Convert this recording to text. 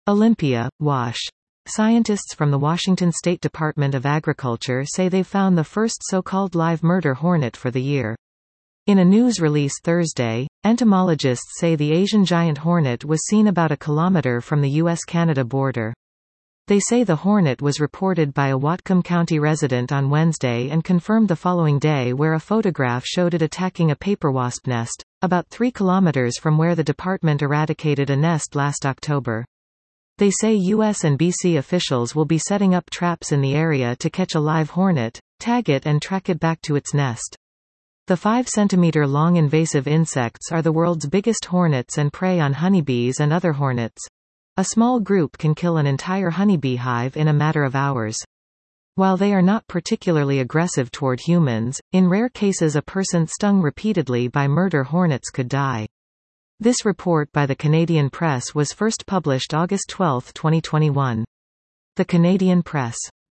Olympia, Wash. Scientists from the Washington State Department of Agriculture say they've found the first so-called live murder hornet for the year. In a news release Thursday, entomologists say the Asian giant hornet was seen about a kilometer from the U.S.-Canada border. They say the hornet was reported by a Whatcom County resident on Wednesday and confirmed the following day, where a photograph showed it attacking a paper wasp nest, about 3 kilometers from where the department eradicated a nest last October. They say U.S. and BC officials will be setting up traps in the area to catch a live hornet, tag it and track it back to its nest. The 5-centimeter-long invasive insects are the world's biggest hornets and prey on honeybees and other hornets. A small group can kill an entire honeybee hive in a matter of hours. While they are not particularly aggressive toward humans, in rare cases a person stung repeatedly by murder hornets could die. This report by the Canadian Press was first published August 12, 2021. The Canadian Press.